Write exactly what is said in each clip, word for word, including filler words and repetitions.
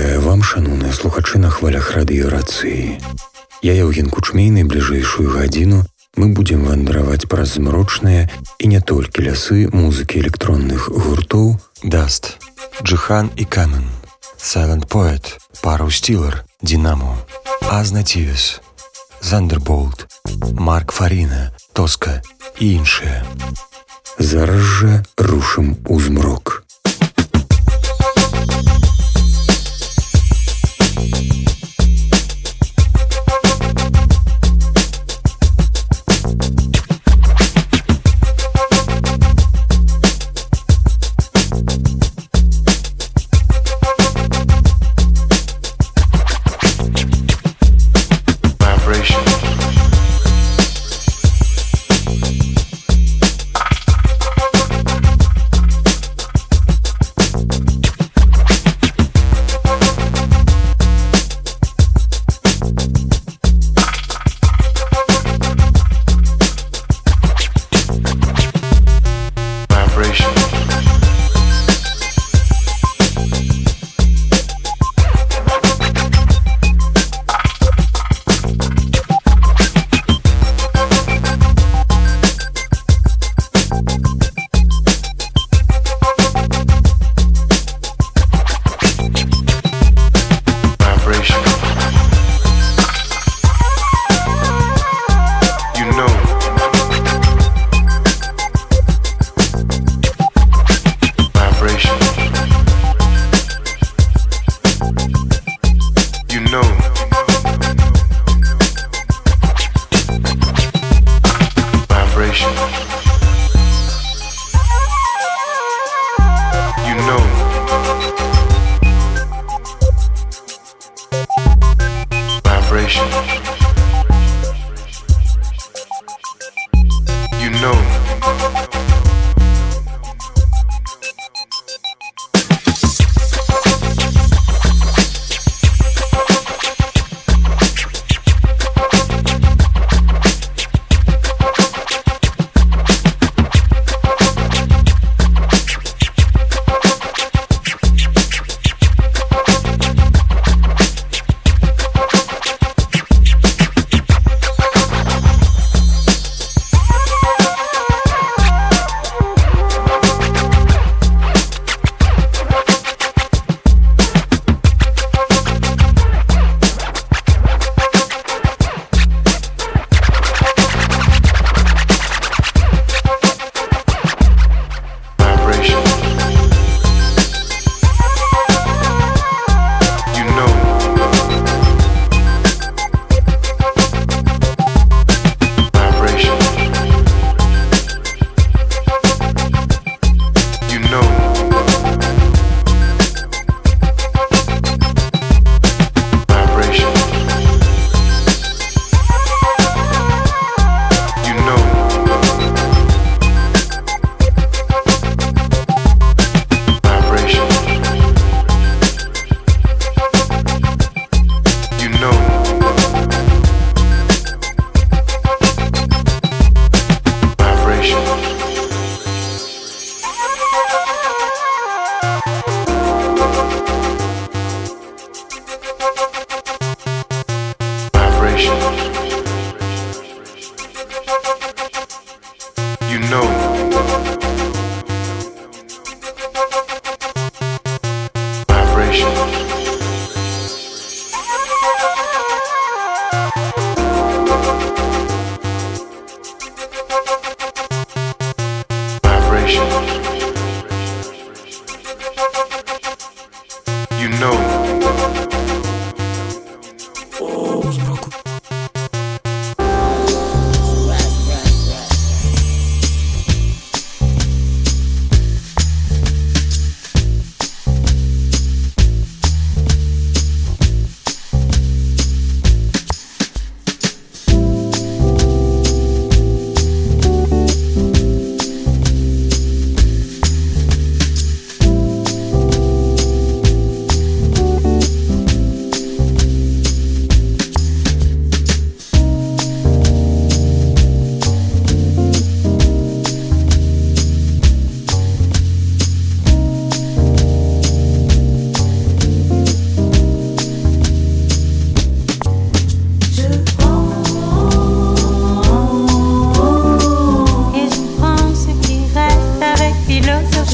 Нагаджае вам, шаноўныя слухачы, на хвалях радыёрацыі. Я Яўген Кучмей, найбліжэйшую гадзіну мы будзем вандраваць праз змрочныя і не толькі лясы музыкі электронных гуртоў Dust, Джихан і Камен, Silent Poet, Пару Стілер, Динамо, Аз Нативес, Зандерболт, Марк Фаріна, Тоска і іншыя. Зараз жа рушым у змрок.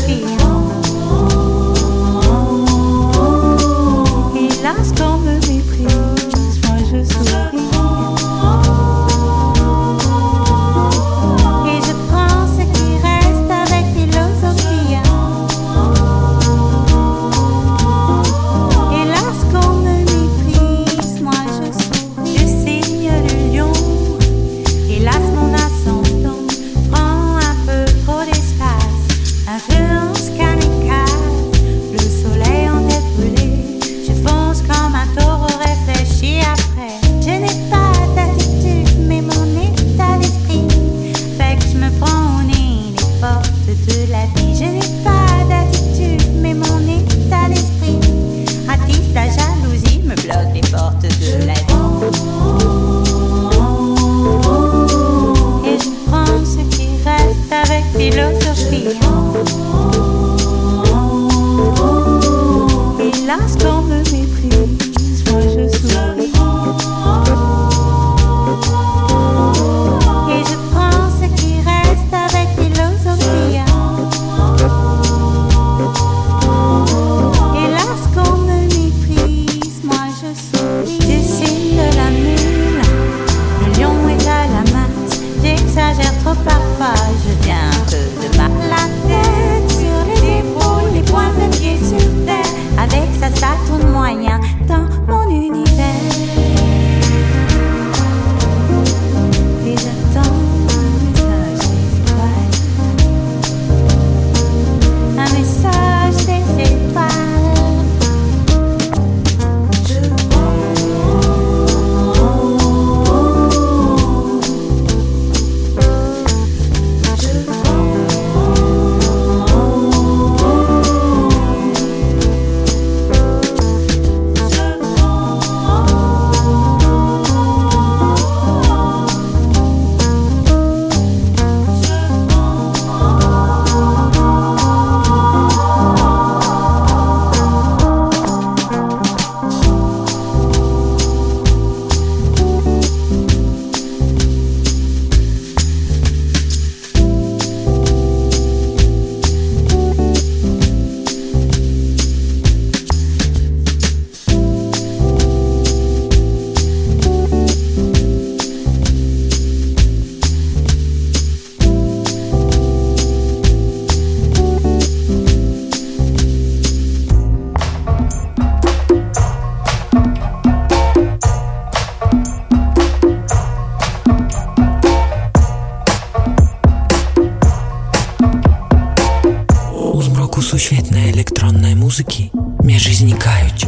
Сусветной электронной музыки меж зникають.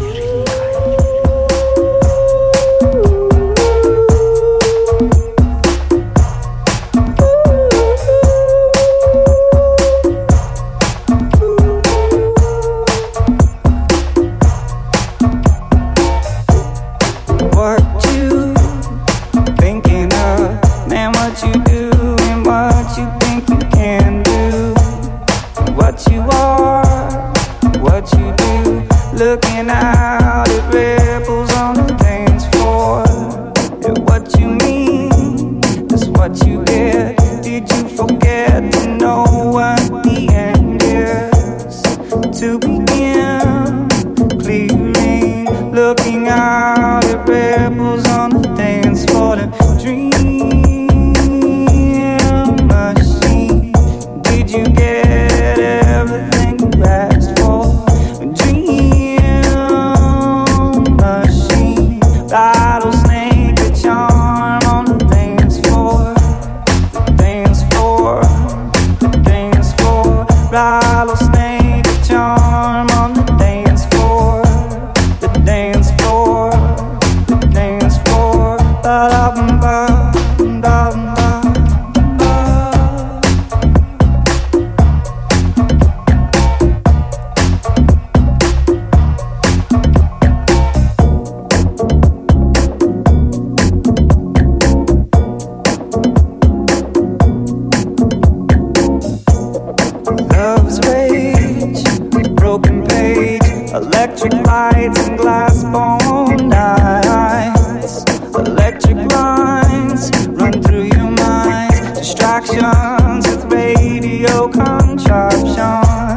Electric lights and glass bone nights. Electric lines run through your mind. Distractions with radio contraptions.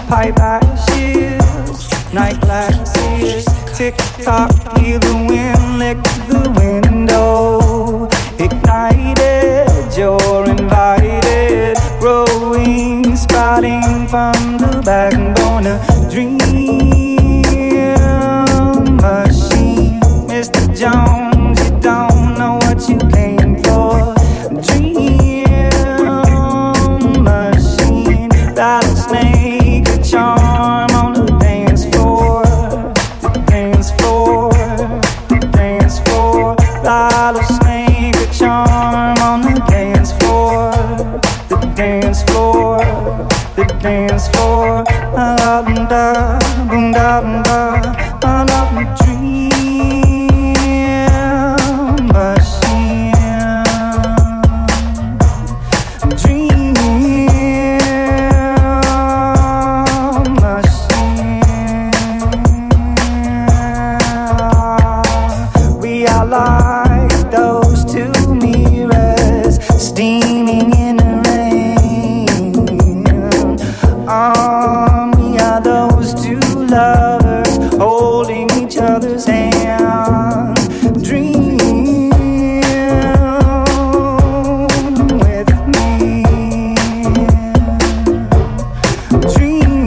pipe ashes, night glasses, tick tock, hear the wind lick the window. Ignited, you're invited, growing, sprouting from the backbone of dream machine. Mister Jones, you don't know what you came for. Dream machine, rattlesnake, a charm on the dance floor, the dance floor, the dance floor. Rattlesnake, a charm on the dance floor, the dance floor, the dance floor. I love them, da, boom, da, boom, da. I love the dream machine, dream machine. We are like those two mirrors steaming in the rain. Um, we are those two lovers holding each other's hand. Dream with me, dream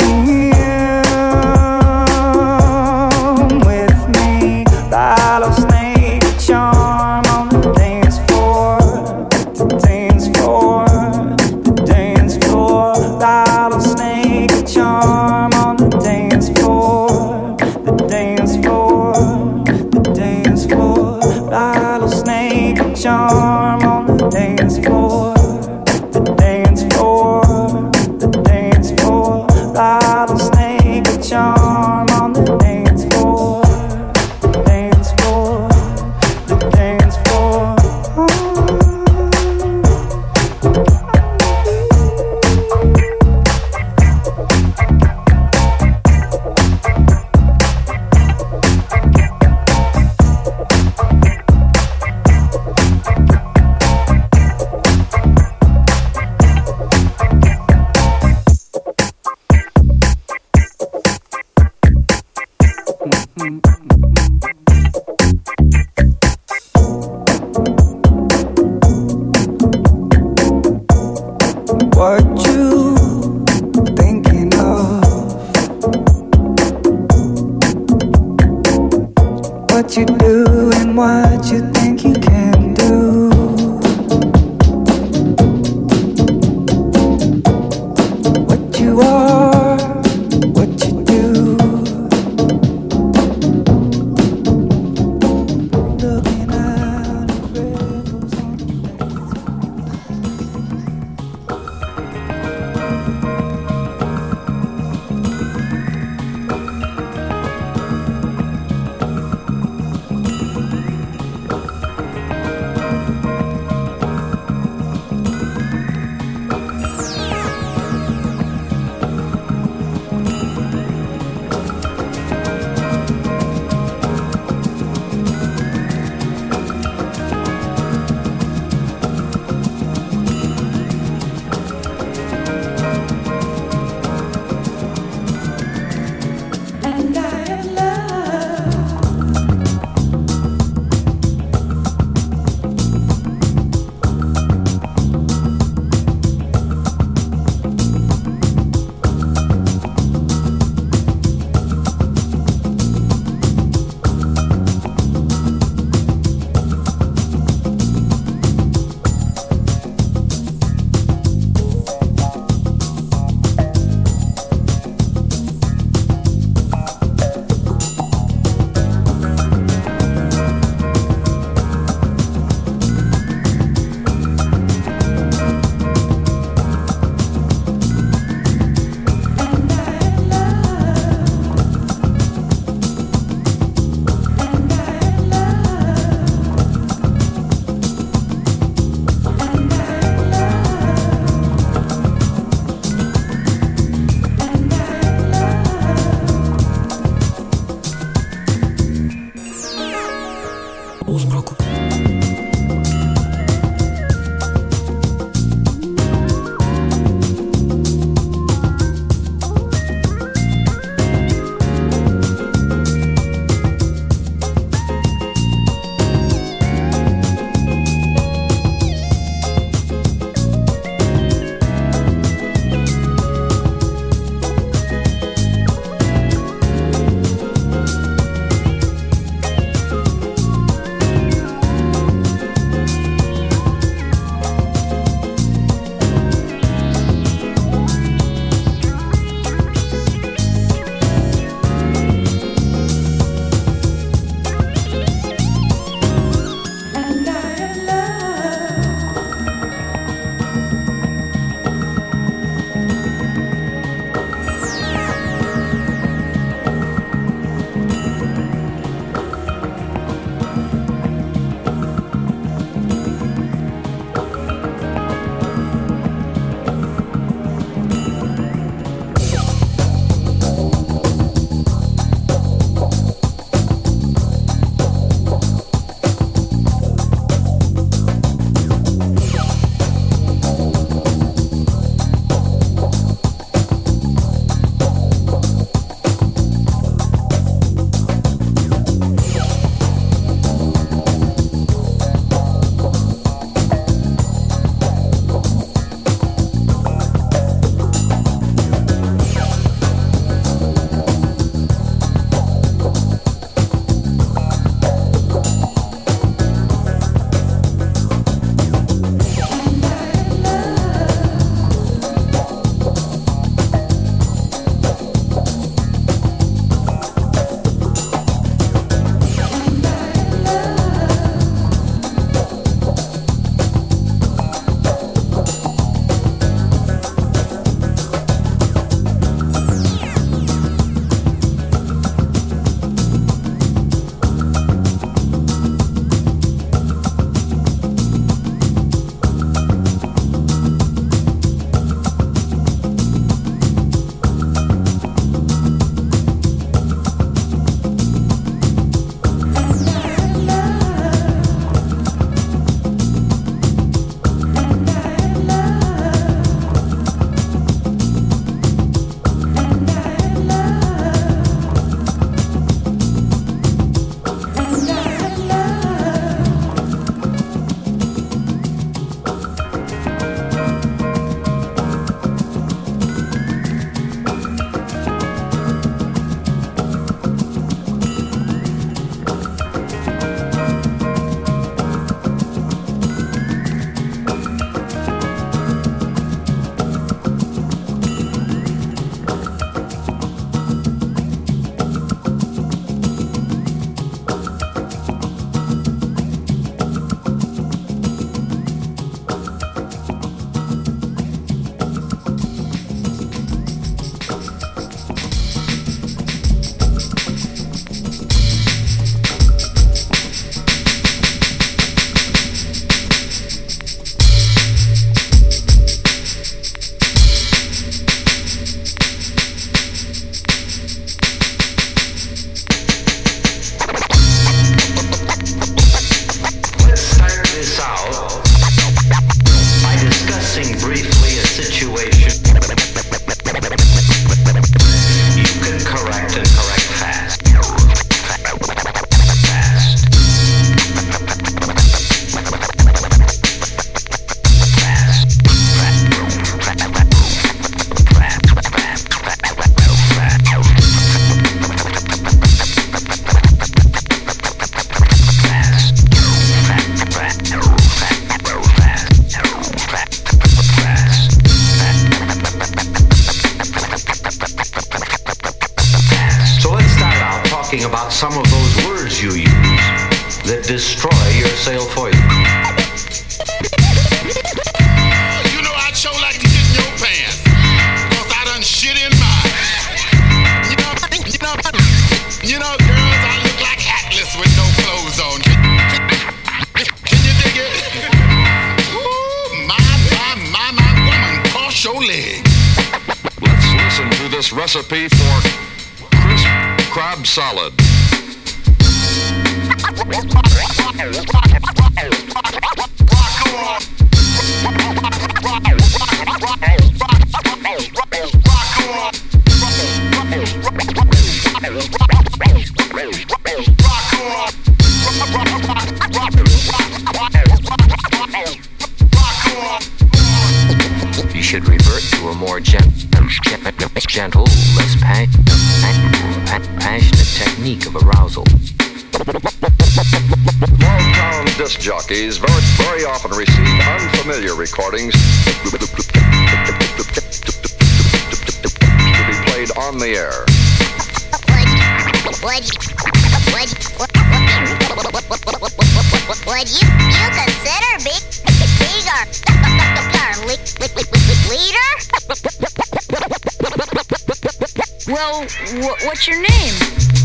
with me. Rattlesnake, charm on the dance floor, the dance floor, the dance floor. Rattlesnake, charm on the dance floor, the dance floor, the dance floor. Rattlesnake, charm on the dance floor, the dance floor, the dance floor. Rattlesnake, charm on the dance floor, the dance floor, the dance floor. What you thinking of? What you do and what you think you can do? What you are, what you do. Looking out at ripples on the talking about some of those words you use that destroy your sail for you. You know, I'd sure like to get in your pants, because I done shit in mine. You know, you know, you know, girls, I look like Atlas with no clothes on. Can you dig it? Ooh, my, my, my, my woman, cross your leg. Let's listen to this recipe for crisp crab salad. You should revert to a more gentle, gentle, less pa- passionate technique of arousal. Small-town disc jockeys very, very often receive unfamiliar recordings to be played on the air. Would, would, would, would you, you consider being, being our, our leader? Well, wh- what's your name?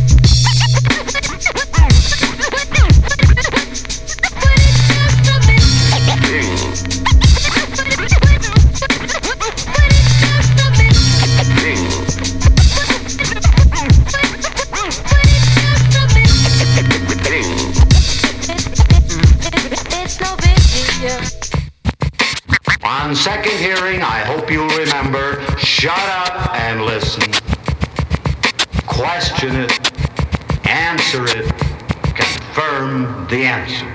On second hearing, I hope you'll remember, shut up and listen. Question it, answer it, confirm the answer.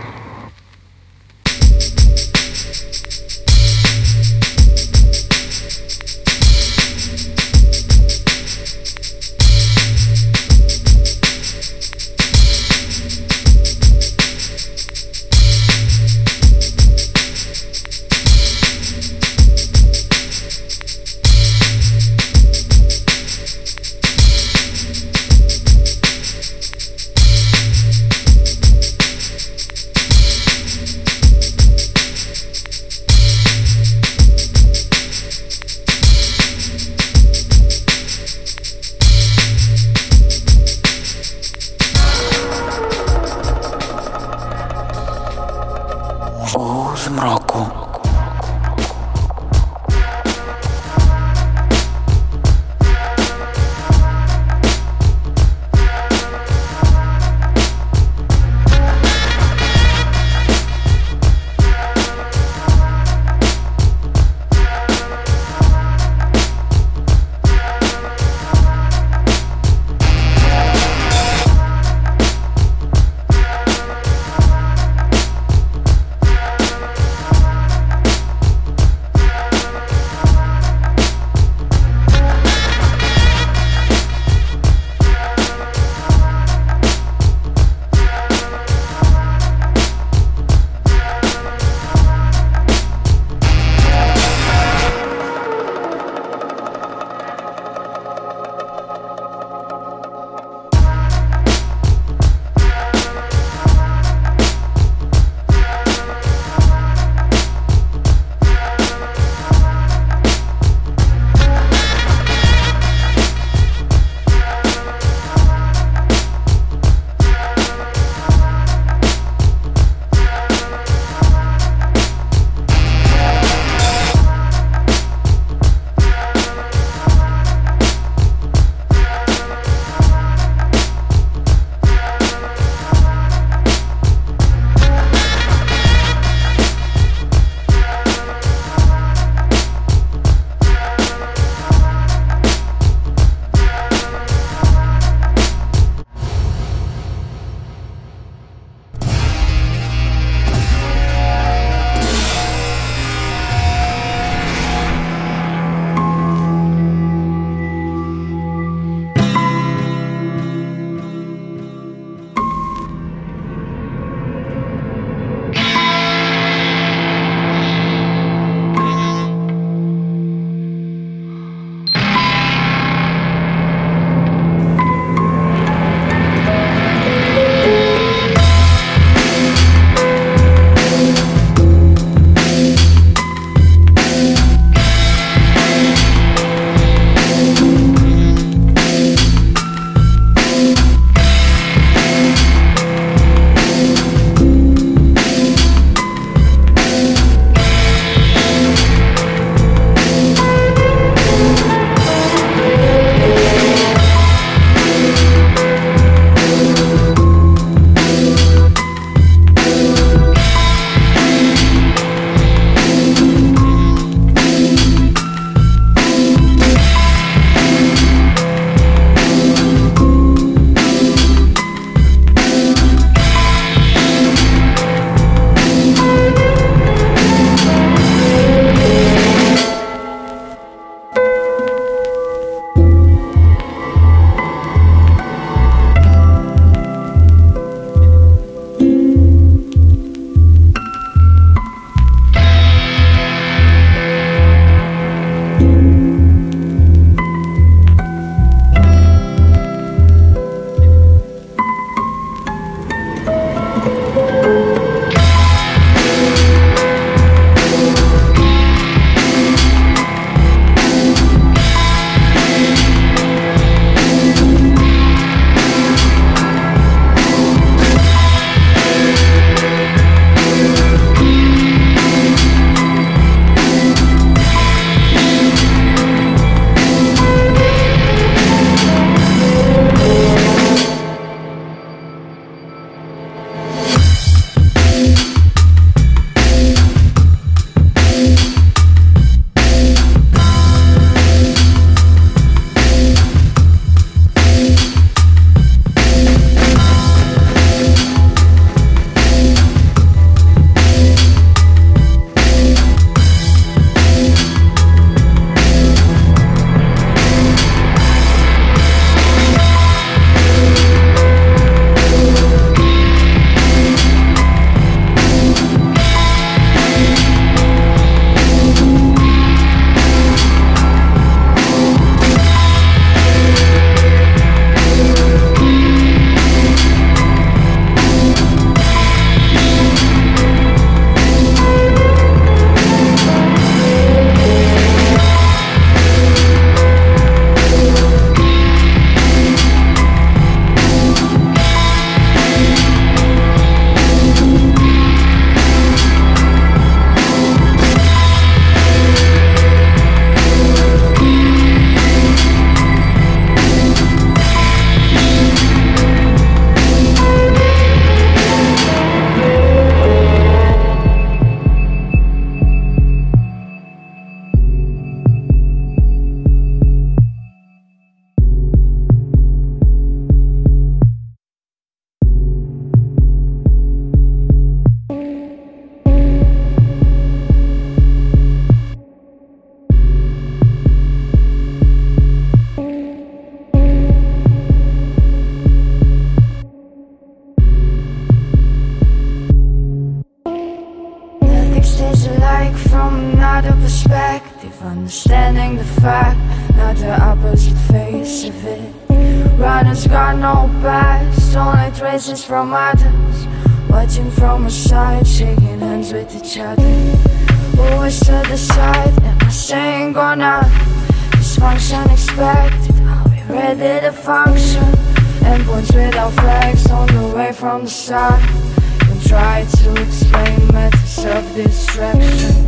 Runners got no past, only traces from others. Watching from a side, shaking hands with each other. Always to the side, am I staying or not? Dysfunction expected, are we ready to function? Endpoints without flags on the way from the start. Don't try to explain methods of distraction.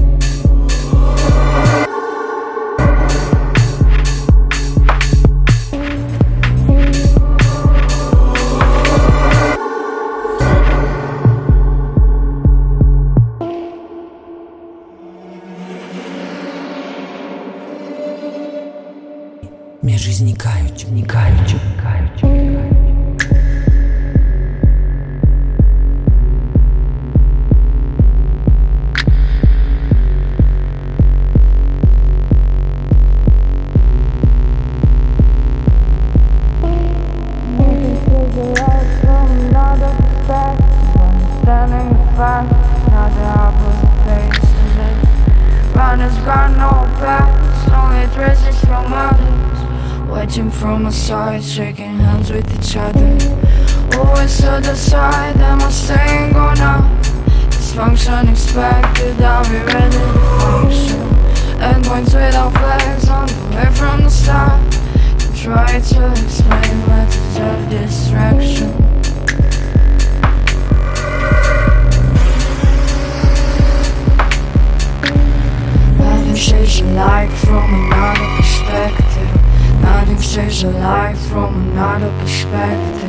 Межі зникають, зникають, зникають. Watching from a side, shaking hands with each other. Always to the side, am I staying or not? Dysfunction expected, are we ready to function? Endpoints without flags on the way from the start. Don't try to explain methods of distraction. Nothing shades alike from another perspective. Nothing stays alive from another perspective.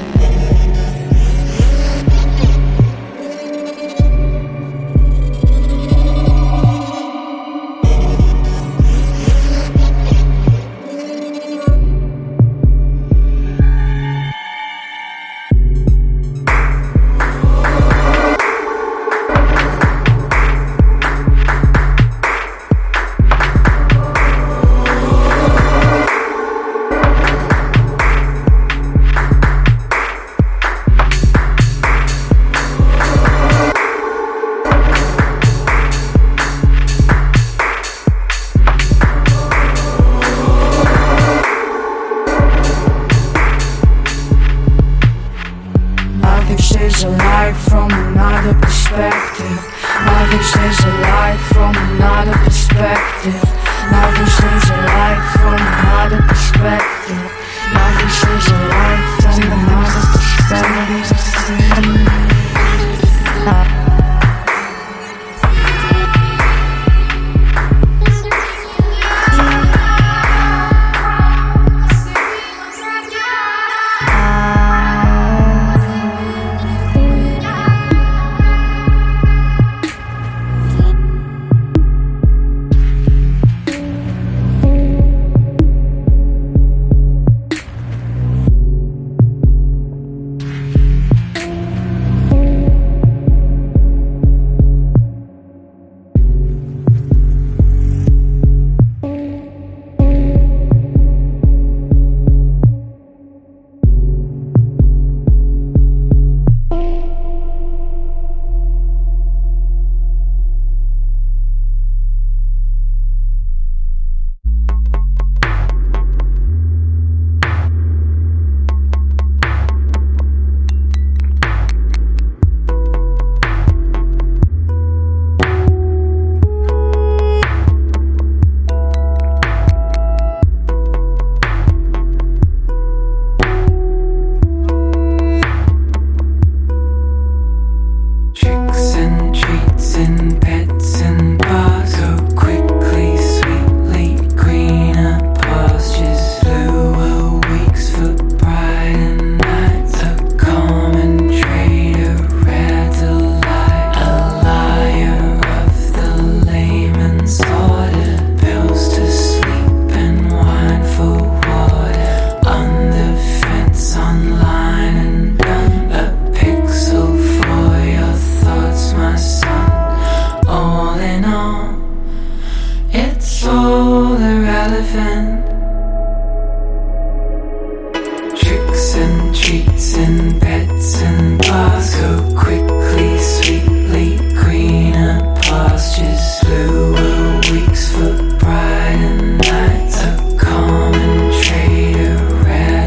Stays alive from another perspective. Nothing stays alive from another perspective. Nothing stays alive from another perspective. Nothing stays alive from another perspective. Weeks for pride and nights of common trader.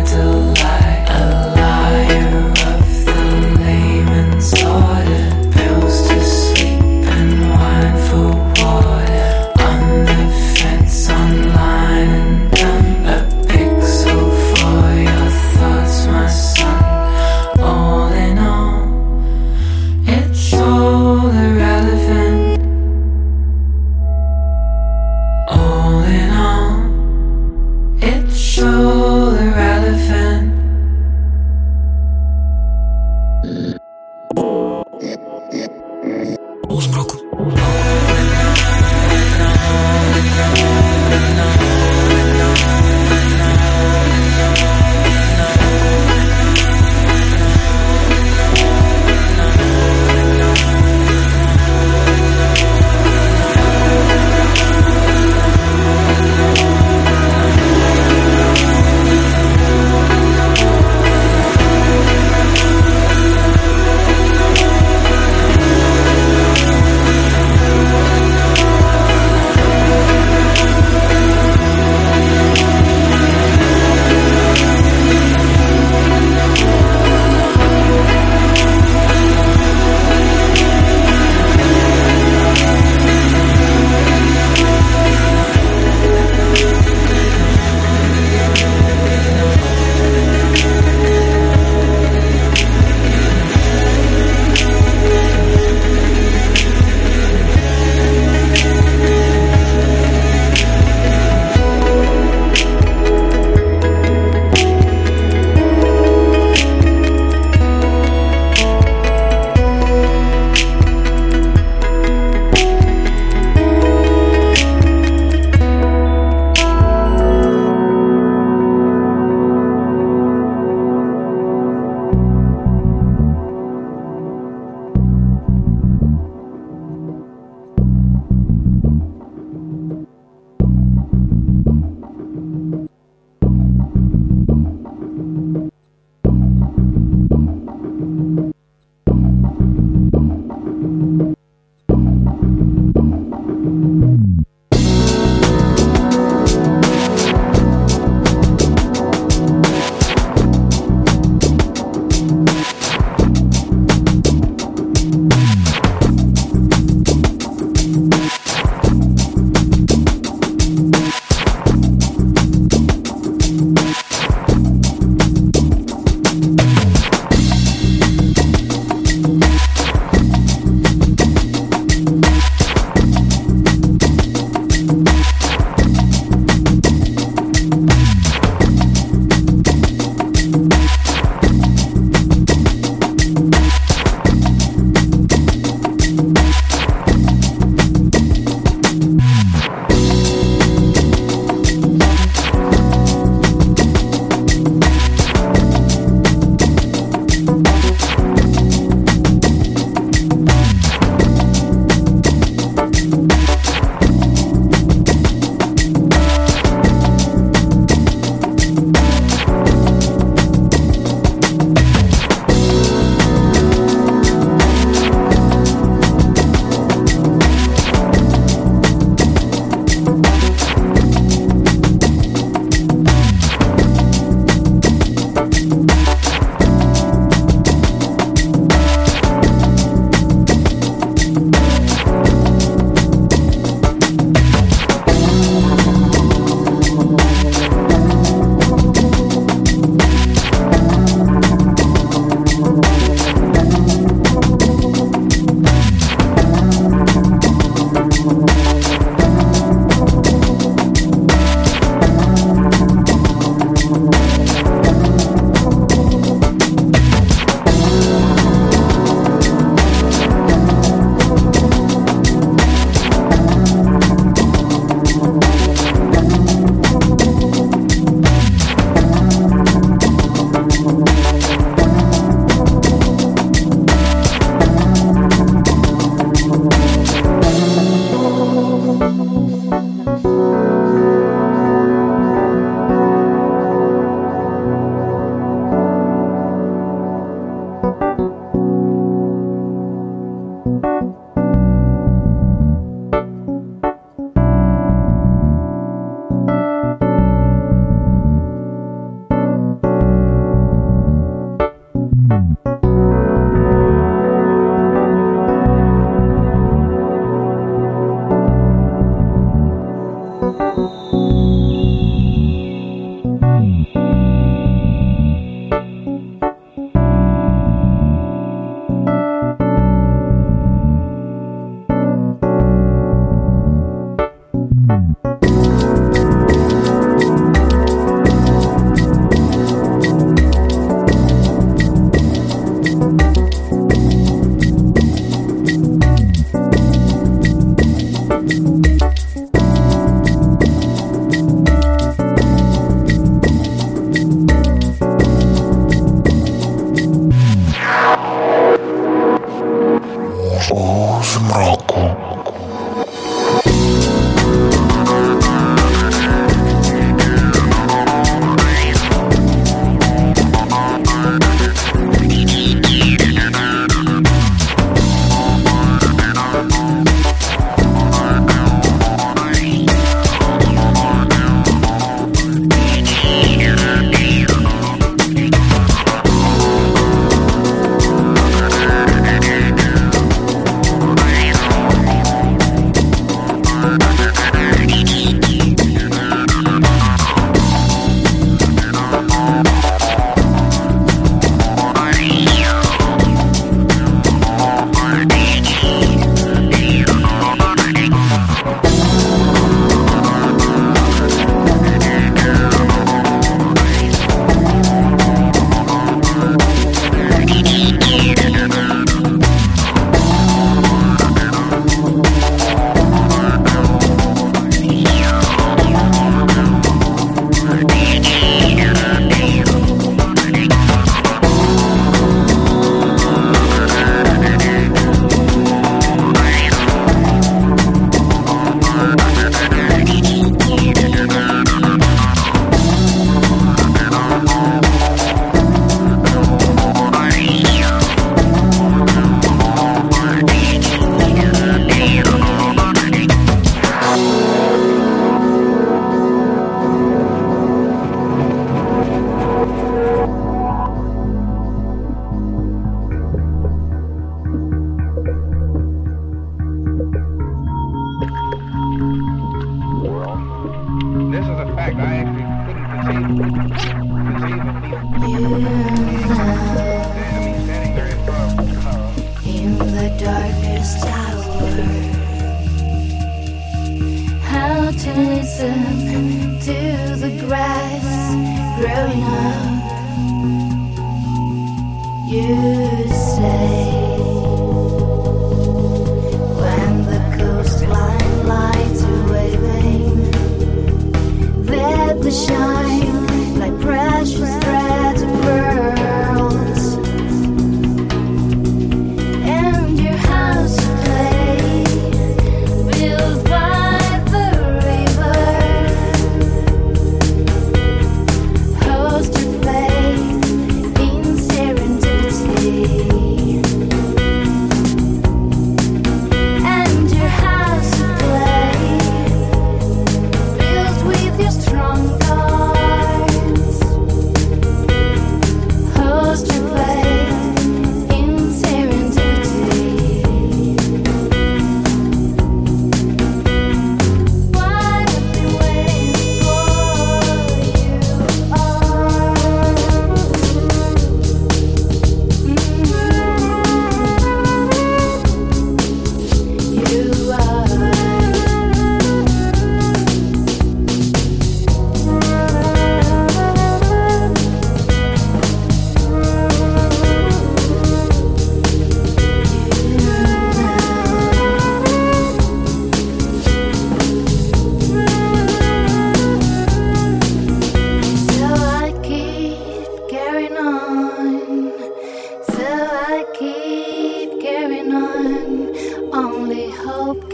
Host your faith in serendipity.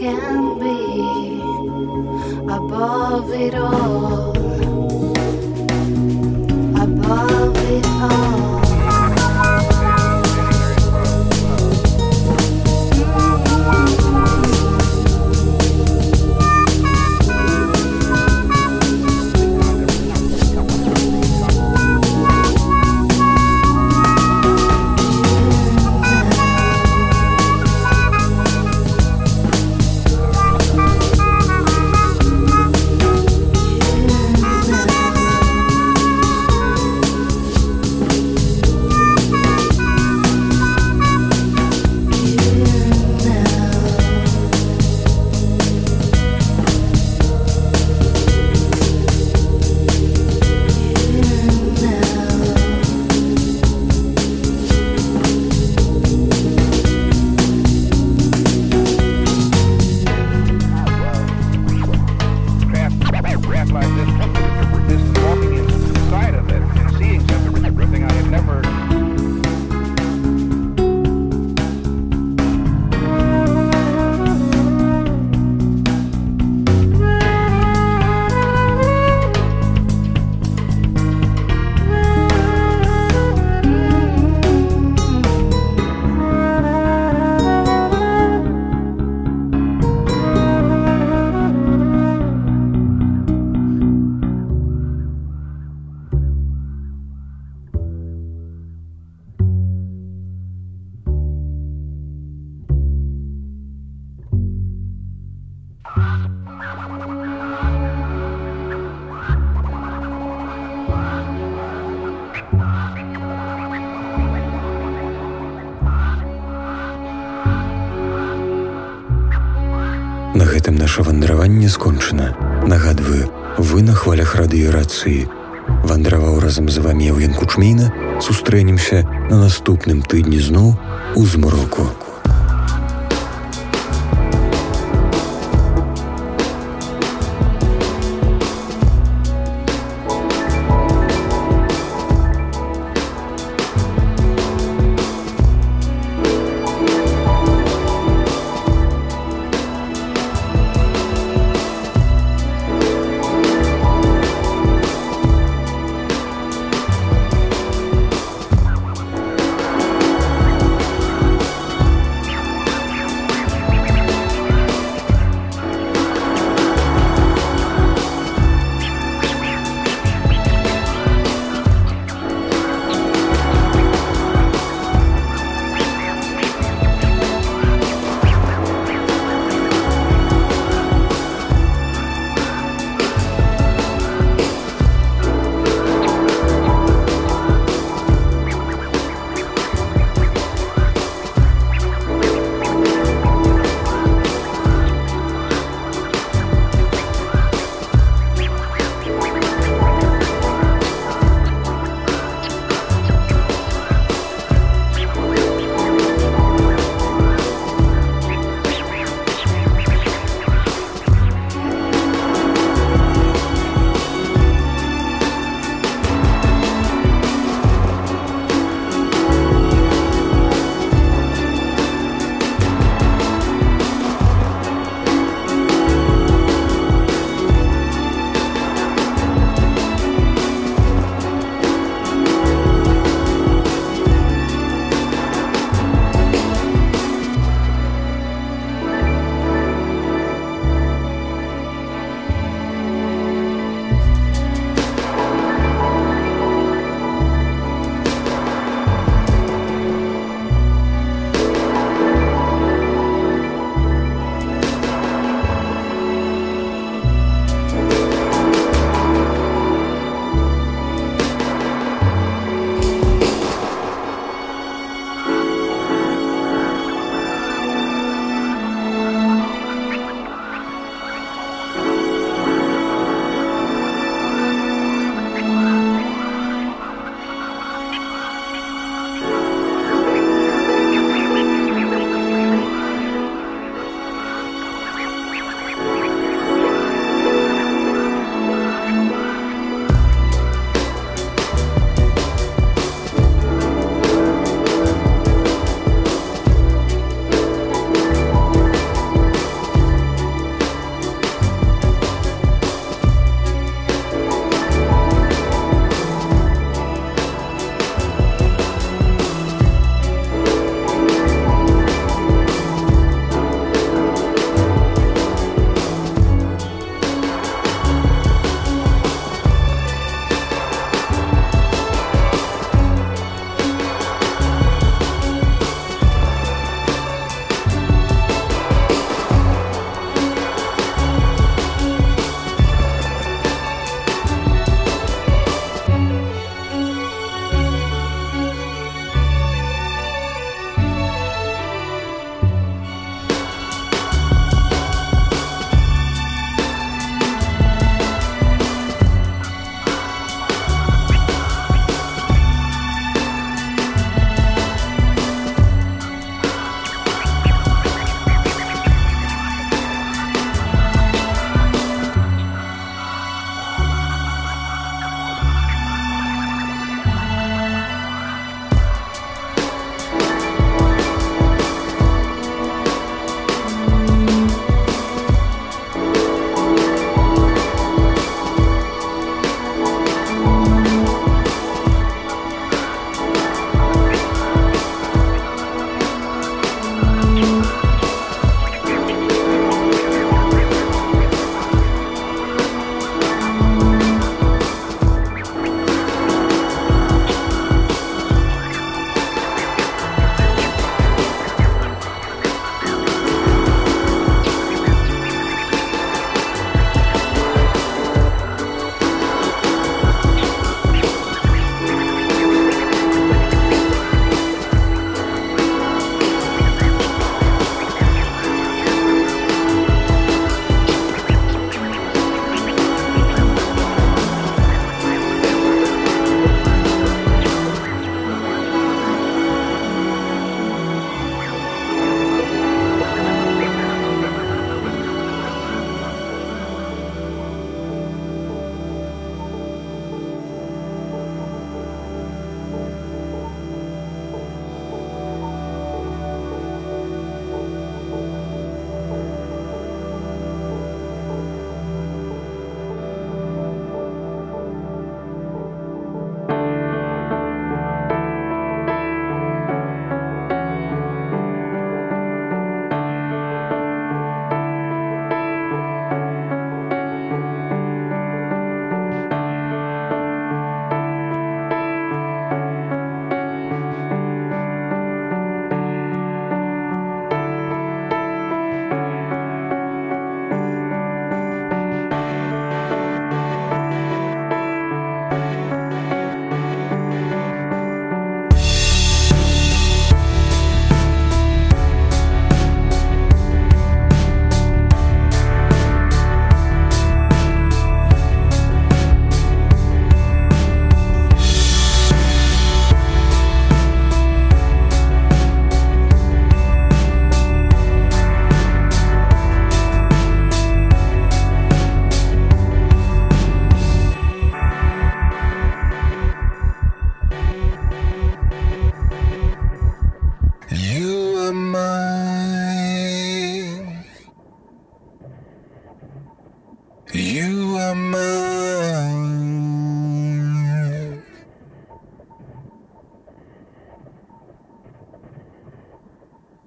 can be above it all, above it all. На гэтым наша вандраванне скончана. Нагадваю, вы на хвалях радыёрацыі. Вандраваў разам з вамі Яўген Кучмейна. Сустрэнемся на наступным тыдні зноў у змроку.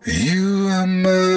You are my